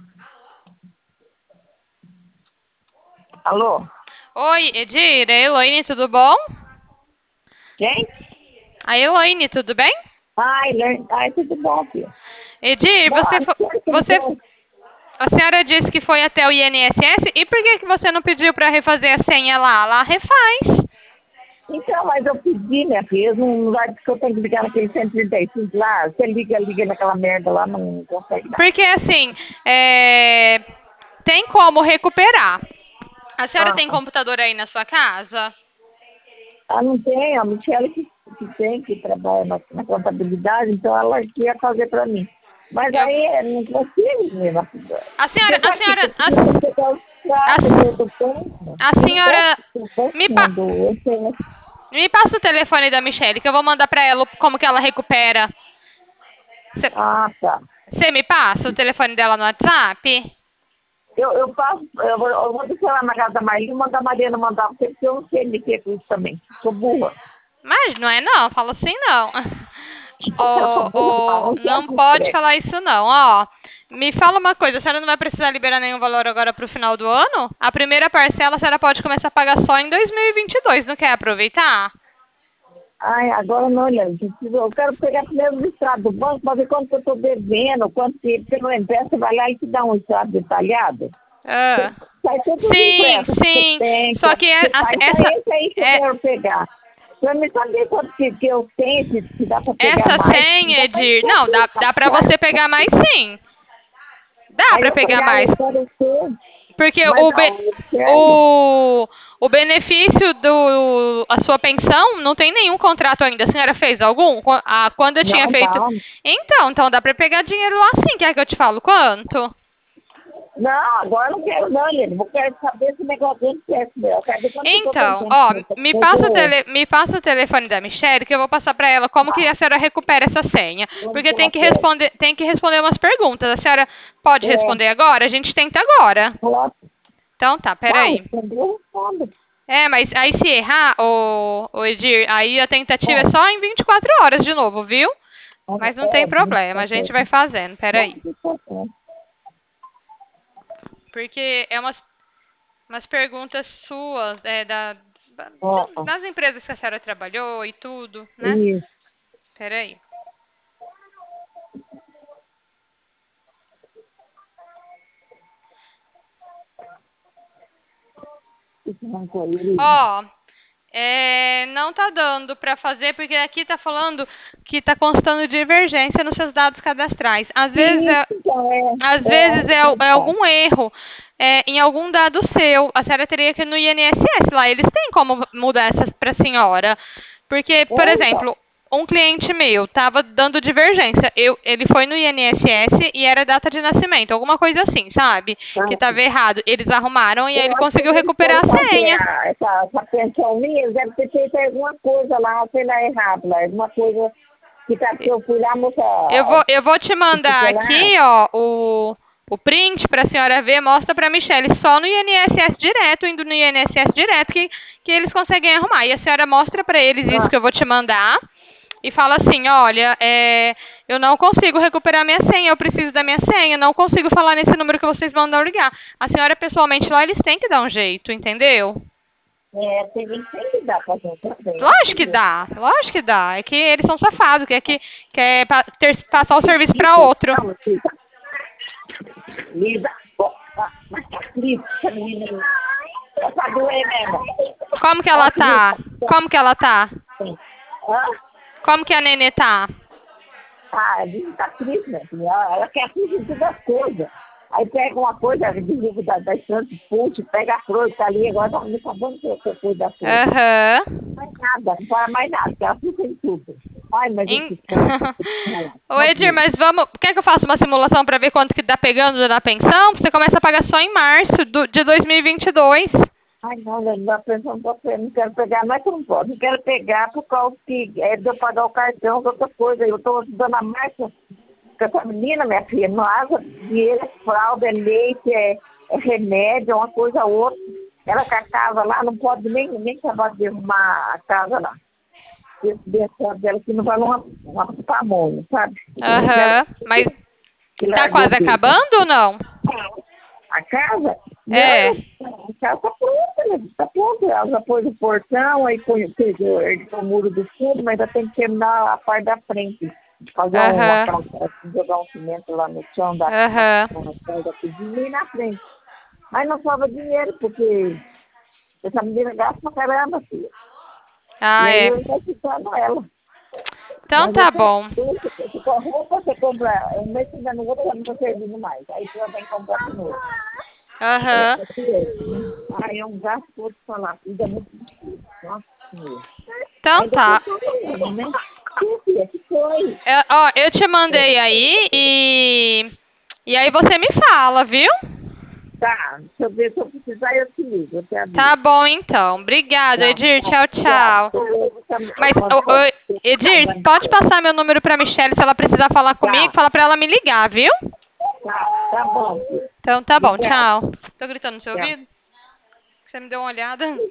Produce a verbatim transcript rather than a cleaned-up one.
Alô? Oi, Edir, é Elaine, tudo bom? Quem? A Elaine, tudo bem? Ai, le- ai, tudo bom, filho. Edir, Bom, você, acho fo- que ele você, tem- a senhora disse que foi até o I N S S, e por que, que você não pediu para refazer a senha lá? Lá refaz. Então, mas eu pedi, minha filha, eles não vai dizer que eu tenho que ligar naquele cento e trinta e cinco lá. Você liga, liga naquela merda lá, não consegue dar. Porque assim, é, tem como recuperar. A senhora Ah, tem computador aí na sua casa? ah, não tem, a Michelle que, que tem, que trabalha na, na contabilidade, então ela que ia fazer pra mim. Mas Eu, aí eu não consigo, minha filha. a senhora, Você a sabe que senhora, eu preciso pegar os a, pratos do, do pão, a, a eu não senhora posso, me, eu pa, do, eu tenho, me passa o telefone da Michelle, que eu vou mandar para ela como que ela recupera. ah, tá. Você me passa o telefone dela no WhatsApp? Eu, eu passo, eu vou, eu vou deixar lá na casa da Maria, mandar a Mariana mandar pra você, porque eu não sei mexer com isso também. Sou burra. Mas não é não, fala assim não. Eu sou Ô, burra, não, ô, não quero não que pode escreve. falar isso não, ó. Me fala uma coisa, a senhora não vai precisar liberar nenhum valor agora pro final do ano? A primeira parcela a senhora pode começar a pagar só em dois mil e vinte e dois, não quer aproveitar? Ai, agora não, Leandro, preciso- eu quero pegar primeiro o extrato do banco para ver quanto que eu estou devendo, quanto que, porque no empresta, você vai lá e te dá um extrato detalhado. Ah. Sai tudo os Sim, impressos que você sim. tem, Só quanto que que é- você a- faz. Então é essa, esse aí que eu é, quero pegar. Para me saber quanto que, que eu tenho, se, se dá para pegar essa mais, se senha, dá para Edir, não, dá, dá pra você pegar mais sim. Dá Aí pra eu pegar pegar, mais. eu quero ter, Porque mas o, be- não, eu quero. o, o benefício do a sua pensão não tem nenhum contrato ainda. A senhora fez algum? Qu- Ah, quando eu tinha Não, feito. não. Então, então dá pra pegar dinheiro lá sim. Quer que eu te falo quanto? Não, agora eu não quero não, Lili. Eu quero saber esse negócio dele que é esse meu. Eu quero ver quanto que eu tô Então, devendo. ó, Eu me tô passa o devendo. tele, me passa o telefone da Michelle que eu vou passar pra ela como que Ah, a senhora recupera essa senha. vamos Porque tem falar que sério. responder, tem que responder umas perguntas. A senhora pode É, responder agora? A gente tenta agora. coloca. Então tá, Não, peraí. respondeu, responde. É, mas aí se errar, ô, ô Edir, aí a tentativa é É, só em vinte e quatro horas de novo, viu? Mas não é, tem é, vinte e problema, a gente vai quatro. fazendo, Não, peraí. vinte e quatro. Porque é umas, umas perguntas suas, é, da, Ó, ó, das empresas que a senhora trabalhou e tudo, né? isso. Peraí. Isso não correu. Ó, é, não tá dando para fazer, porque aqui tá falando que tá constando divergência nos seus dados cadastrais. Às vezes Isso, é, então, é, às vezes é, é, é verdade. algum erro é, em algum dado seu. A senhora teria que ir no I N S S lá. Eles têm como mudar essa para a senhora. Porque, por É, então. exemplo, um cliente meu estava dando divergência. Eu, ele foi no I N S S e era data de nascimento, alguma coisa assim, sabe? Que Tá. estava errado. Eles arrumaram e aí ele Eu acho que conseguiu eles recuperar foram a fazer senha. a, essa, essa pensão minha, eles devem ter feito alguma coisa lá, sei lá, errado lá, alguma coisa que tá, que eu fui lá, a moça, Eu vou, eu vou te que mandar ficou lá, aqui, ó, o, o print para a senhora ver, mostra para a Michelle, só no I N S S direto, indo no I N S S direto, que, que eles conseguem arrumar. E a senhora mostra para eles isso ah, que eu vou te mandar e fala assim, olha, é, eu não consigo recuperar minha senha, eu preciso da minha senha, não consigo falar nesse número que vocês mandam ligar. A senhora, pessoalmente, lá, eles têm que dar um jeito, entendeu? é, tem gente que tem que dar pra gente também, é Lógico que assim, dá, lógico que dá. É que eles são safados, que é que quer pa- ter, passar o serviço para isso, outro. calma, Lisa, Lisa, ó, ó, mas tá triste, essa menina, tá doendo mesmo, Como que ó, ela que Lisa, tá? Como que ela tá? assim, ó, Como que a Nenê tá? ah, a Lisa tá triste, né, filha, ela ela quer fugir de todas as coisas. Aí pega uma coisa, desliga da, da estante, puxa, pega a flor que tá ali, agora tá me acabando que eu cuido da flor. Aham. Não faz nada, não faz mais nada, porque ela fica em tudo. Ai, mas Em- esse cara, esse cara, Ô, sabe Edir, mesmo? mas vamos. Quer que eu faça uma simulação para ver quanto que tá pegando na pensão? Você começa a pagar só em março do- de dois mil e vinte e dois. Ai, não, não dá pensando pra você, não quero pegar, não é que eu não posso, não quero pegar por causa que é de eu pagar o cartão, outra coisa, eu tô ajudando a marcha com essa menina, minha filha, não haja dinheiro, é fralda, é leite, é, é remédio, é uma coisa ou outra. Ela com a casa lá, não pode nem, nem acabar de arrumar a casa lá. Esse benção dela que não vai uma, uma pamonha, sabe? Ela Aham. Mas que tá largou quase tudo. acabando ou não? a casa? É. Não, a casa tá pronta, né? Tá pronta. Ela já pôs o portão, aí põe pegou o muro do fundo, mas ainda tem que terminar a parte da frente. Fazer uma Aham. calçada, jogar um cimento lá no chão da Aham. casa da cozinha e na frente. Mas não sobra dinheiro, porque essa menina gasta pra caramba, filha. E Ah, aí é. eu ainda ficando ela. Então Mas tá você, bom. você com a roupa, você compra um mês que ainda no outro, já não tá servindo mais. Aí você vai comprar de novo. É, Aham. é isso. Aí é um gasto todo falar. Ainda é muito difícil. Nossa Senhora. Então Ainda tô tá. falando, né? Que filha, que foi? Eu- ó, eu te mandei aí e. E aí você me fala, viu? Tá, deixa eu ver se eu precisar, eu te ligo, eu te Tá aviso. bom então. Obrigada, Tá, Edir. tá, Tchau, obrigada. tchau. Eu também- Mas, eu- ô, ô, Edir, pode passar meu número pra Michelle se ela precisar falar comigo? Tá, Fala pra ela me ligar, viu? tá, tá bom, filho. Então tá bom, Obrigada. tchau. Tô gritando no seu Tchau. ouvido? Você me deu uma olhada?